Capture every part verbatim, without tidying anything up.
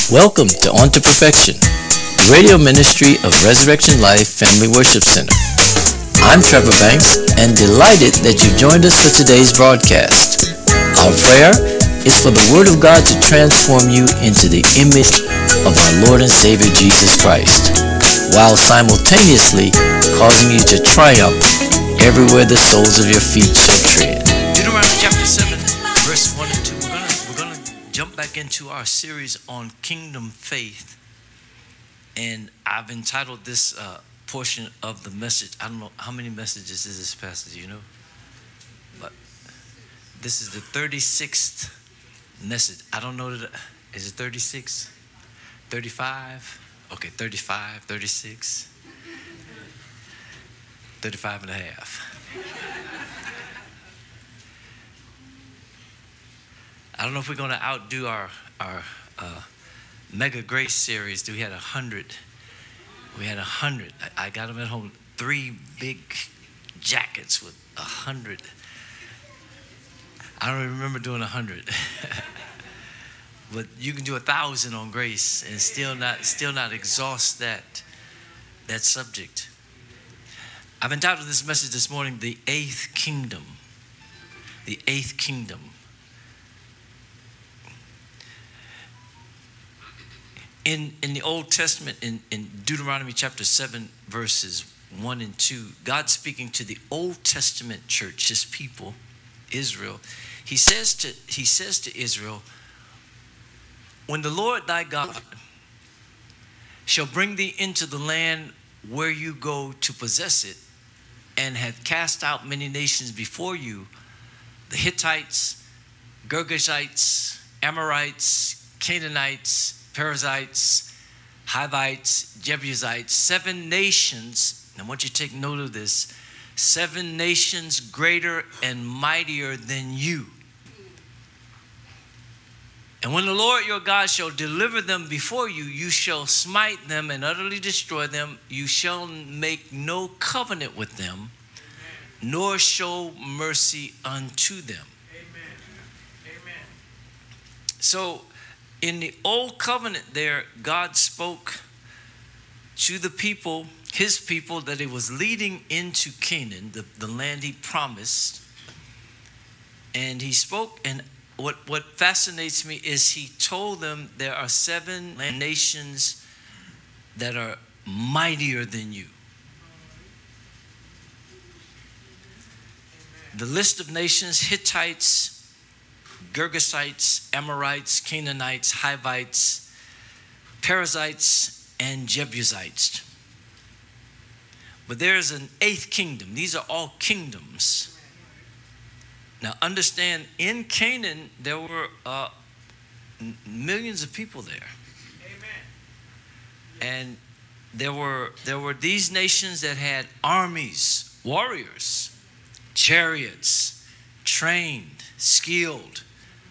Welcome to On to Perfection, the radio ministry of Resurrection Life Family Worship Center. I'm Trevor Banks and delighted that you've joined us for today's broadcast. Our prayer is for the Word of God to transform you into the image of our Lord and Savior Jesus Christ, while simultaneously causing you to triumph everywhere the soles of your feet shall tread. Deuteronomy chapter seven, verse one and two. We're gonna we're gonna jump back into our series on kingdom faith, and I've entitled this uh, portion of the message. I don't know how many messages is this, Pastor. Do you know? But this is the thirty-sixth message. I don't know that. Is it thirty-six? thirty-five? Okay, thirty-five, thirty-six, thirty-five and a half. I don't know if we're going to outdo our our uh, Mega Grace series. We had a hundred. We had a hundred. I, I got them at home. Three big jackets with a hundred. I don't even remember doing a hundred. But you can do a thousand on grace and still not still not exhaust that that subject. I've entitled this message this morning, The Eighth Kingdom. The Eighth Kingdom. In in the Old Testament, in, in Deuteronomy chapter seven, verses one and two, God speaking to the Old Testament church, his people, Israel, he says to he says to Israel, when the Lord thy God shall bring thee into the land where you go to possess it, and hath cast out many nations before you, the Hittites, Girgashites, Amorites, Canaanites, Perizzites, Hivites, Jebusites, seven nations, and I want you to take note of this, seven nations greater and mightier than you. And when the Lord your God shall deliver them before you, you shall smite them and utterly destroy them. You shall make no covenant with them, Amen. Nor show mercy unto them. Amen. Amen. So in the old covenant there, God spoke to the people, his people, that he was leading into Canaan, the, the land he promised. And he spoke, and What what fascinates me is he told them there are seven nations that are mightier than you. The list of nations: Hittites, Girgashites, Amorites, Canaanites, Hivites, Perizzites, and Jebusites. But there is an eighth kingdom. These are all kingdoms. Now understand, in Canaan, there were uh, millions of people there. Amen. And there were, there were these nations that had armies, warriors, chariots, trained, skilled,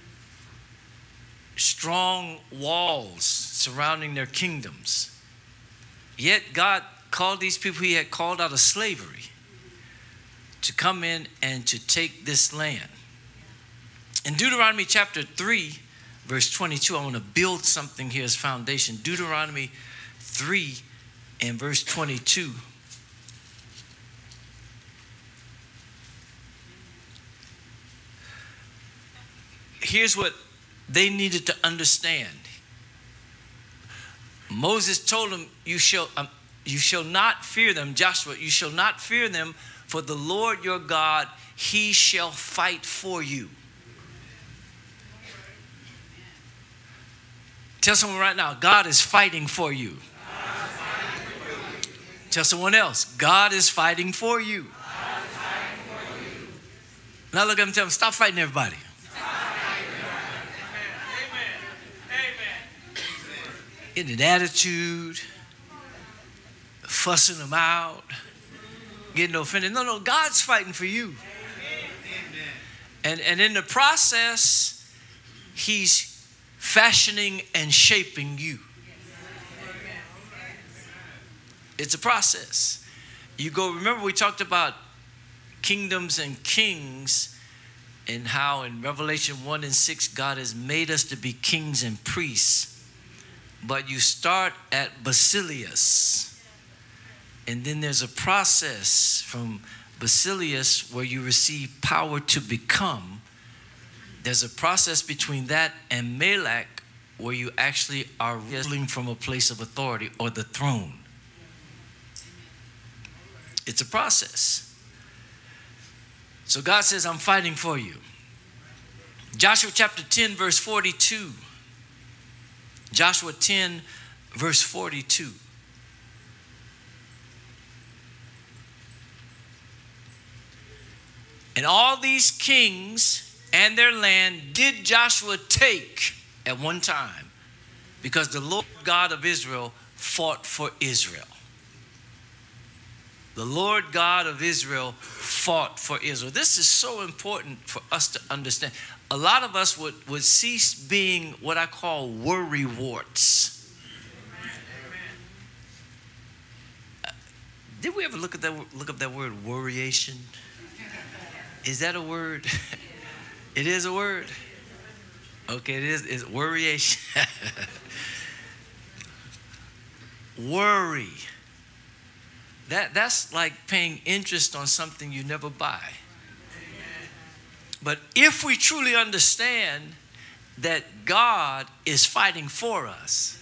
strong walls surrounding their kingdoms. Yet God called these people he had called out of slavery to come in and to take this land. In Deuteronomy chapter three, verse twenty-two, I want to build something here as foundation. Deuteronomy three and verse twenty-two. Here's what they needed to understand. Moses told them, you shall, um, you shall not fear them. Joshua, you shall not fear them, for the Lord your God, he shall fight for you. Tell someone right now, God is fighting for you. Fighting for you. Tell someone else, God is fighting for you. Fighting for you. Now look at him and tell him, stop fighting everybody. Stop fighting everybody. Amen. Amen. Getting an attitude, fussing them out, getting offended. No, no, God's fighting for you. Amen. And, and in the process, he's fashioning and shaping you. It's a process. You go, remember we talked about kingdoms and kings, and how in Revelation one and six, God has made us to be kings and priests. but you start at Basilius. And then there's a process from Basilius where you receive power to become. There's a process between that and Melech where you actually are ruling from a place of authority or the throne. It's a process. So God says, I'm fighting for you. Joshua chapter ten, verse forty-two. Joshua ten, verse forty-two. And all these kings and their land did Joshua take at one time, because the Lord God of Israel fought for Israel. The Lord God of Israel fought for Israel. This is so important for us to understand. A lot of us would, would cease being what I call worry warts. Uh, did we ever look at that look up that word worryation? Is that a word? It is a word. Okay, it is. It's worryation. Worry. That, that's like paying interest on something you never buy. But if we truly understand that God is fighting for us,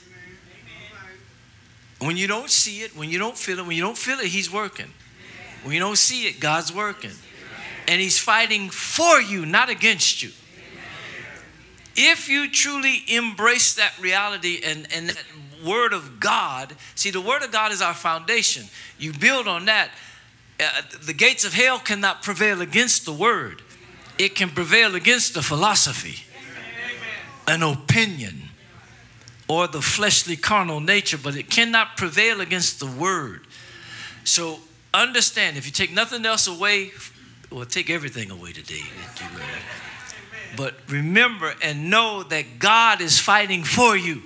when you don't see it, when you don't feel it, when you don't feel it, He's working. When you don't see it, God's working. And He's fighting for you, not against you. If you truly embrace that reality and, and that Word of God, see, the Word of God is our foundation. You build on that. Uh, the gates of hell cannot prevail against the Word. It can prevail against a philosophy, an opinion, or the fleshly carnal nature, but it cannot prevail against the Word. So understand, if you take nothing else away, well, take everything away today that you learn. But remember and know that God is fighting for you.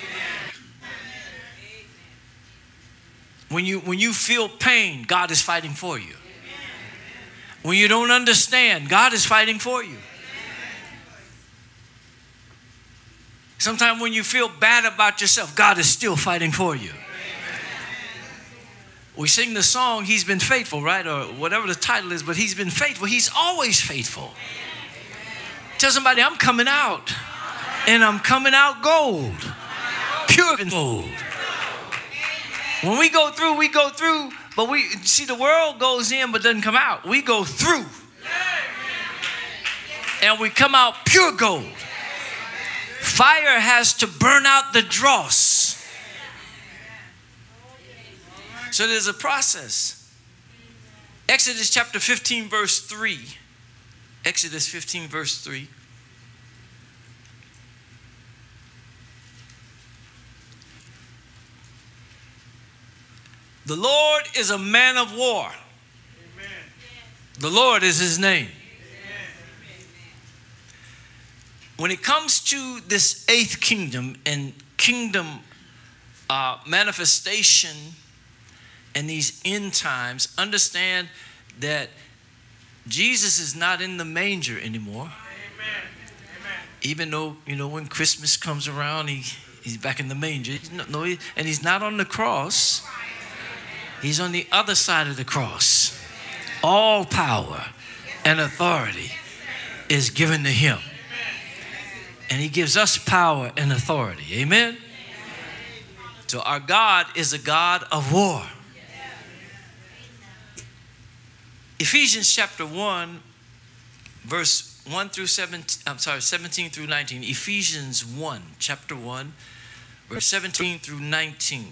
When you, when you feel pain, God is fighting for you. When you don't understand, God is fighting for you. Sometimes when you feel bad about yourself, God is still fighting for you. We sing the song, He's been faithful, right? Or whatever the title is, but He's been faithful. He's always faithful. Tell somebody, I'm coming out. And I'm coming out gold. Pure gold. When we go through, we go through, but we see the world goes in but doesn't come out. We go through. And we come out pure gold. Fire has to burn out the dross. So there's a process. Exodus chapter fifteen, verse three. Exodus fifteen, verse three. The Lord is a man of war. Amen. The Lord is His name. Amen. When it comes to this eighth kingdom and kingdom uh, manifestation and these end times, understand that Jesus is not in the manger anymore. Amen. Amen. Even though, you know, when Christmas comes around, he, he's back in the manger. He's not, no, he, and He's not on the cross. He's on the other side of the cross. All power and authority is given to Him. And He gives us power and authority. Amen? So our God is a God of war. Ephesians chapter one, verse one through seventeen, I'm sorry, seventeen through nineteen. Ephesians one, chapter one, verse seventeen through nineteen.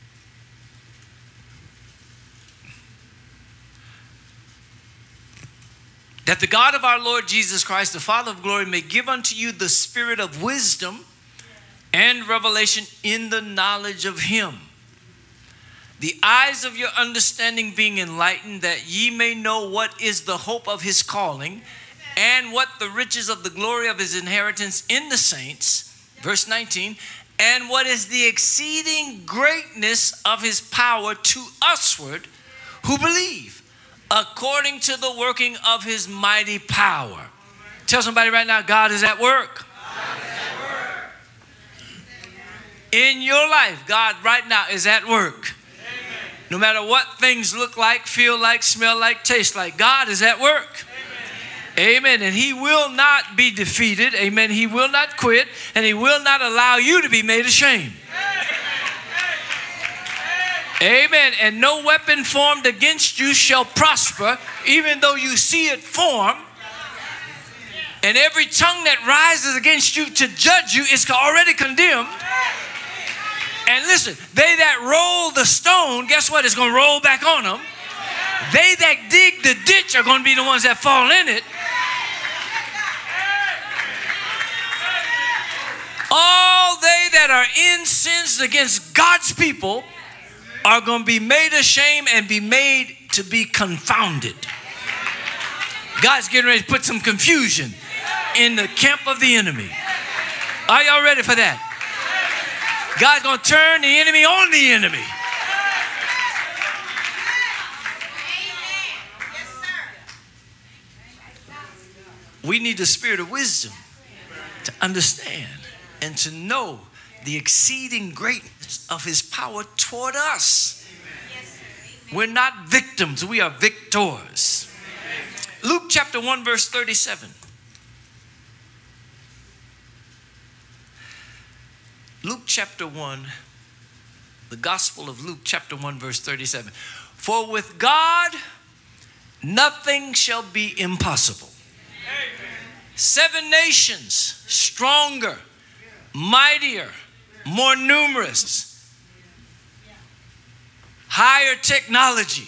That the God of our Lord Jesus Christ, the Father of glory, may give unto you the spirit of wisdom and revelation in the knowledge of Him. The eyes of your understanding being enlightened, that ye may know what is the hope of His calling, and what the riches of the glory of His inheritance in the saints. Verse nineteen. And what is the exceeding greatness of His power to usward who believe, according to the working of His mighty power. Tell somebody right now, God is at work. God is at work. in your life, God right now is at work. No matter what things look like, feel like, smell like, taste like, God is at work. Amen. Amen. And He will not be defeated. Amen. He will not quit, and He will not allow you to be made ashamed. Amen. Amen. And no weapon formed against you shall prosper, even though you see it form. And every tongue that rises against you to judge you is already condemned. And listen, they that roll the stone, guess what? It's going to roll back on them. They that dig the ditch are going to be the ones that fall in it. All they that are incensed against God's people are going to be made ashamed and be made to be confounded. God's getting ready to put some confusion in the camp of the enemy. Are y'all ready for that? God's going to turn the enemy on the enemy. We need the spirit of wisdom to understand and to know the exceeding greatness of His power toward us. We're not victims, we are victors. Luke chapter one verse thirty-seven. Luke chapter one, the Gospel of Luke chapter one verse thirty-seven. For with God nothing shall be impossible. Amen. Seven nations stronger, mightier, more numerous, higher technology.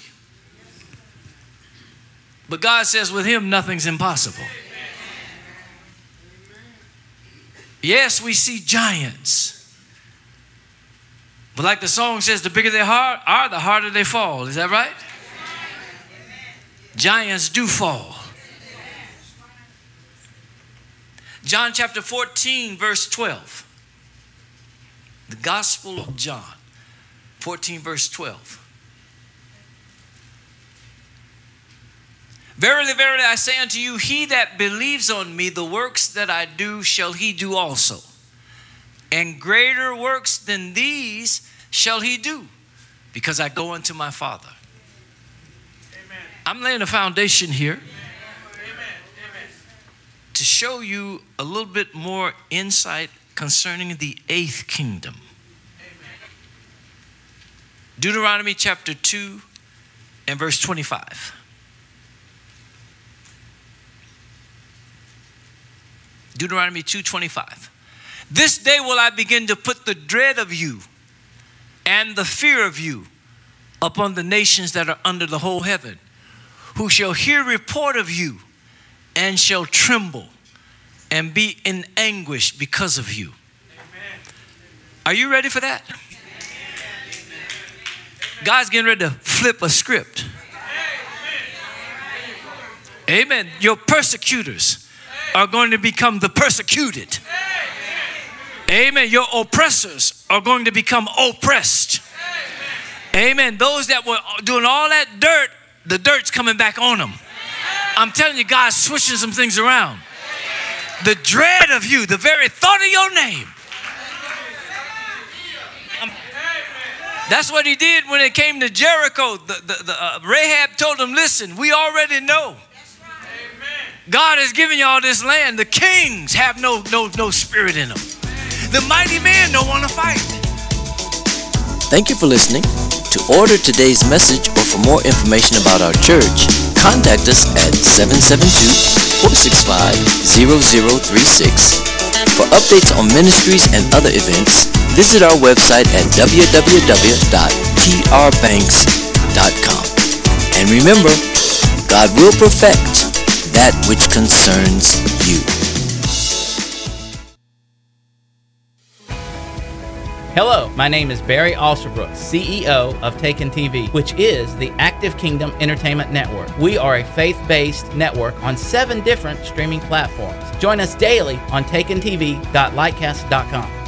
But God says with Him nothing's impossible. Yes, we see giants. But like the song says, the bigger they are, the harder they fall. Is that right? Giants do fall. John chapter fourteen, verse twelve. The Gospel of John, fourteen, verse twelve. Verily, verily, I say unto you, he that believes on me, the works that I do shall he do also. And greater works than these shall he do, because I go unto my Father. Amen. I'm laying a foundation here. Amen. To show you a little bit more insight concerning the eighth kingdom. Amen. Deuteronomy chapter two and verse twenty-five. Deuteronomy two twenty-five. This day will I begin to put the dread of you and the fear of you upon the nations that are under the whole heaven, who shall hear report of you and shall tremble and be in anguish because of you. Amen. Are you ready for that? Amen. God's getting ready to flip a script. Amen. Your persecutors are going to become the persecuted. Amen. Your oppressors are going to become oppressed. Amen. Those that were doing all that dirt, the dirt's coming back on them. I'm telling you, God's switching some things around. The dread of you, the very thought of your name. Um, that's what He did when it came to Jericho. The, the, the, uh, Rahab told them, listen, we already know. God has given you all this land. The kings have no, no, no spirit in them. The mighty men don't want to fight. Thank you for listening. To order today's message or for more information about our church, contact us at seven seven two, four six five, zero zero three six. For updates on ministries and other events, visit our website at w w w dot t r banks dot com. And remember, God will perfect that which concerns you. Hello, my name is Barry Alsterbrook, C E O of Taken T V, which is the Active Kingdom Entertainment Network. We are a faith-based network on seven different streaming platforms. Join us daily on taken t v dot lightcast dot com.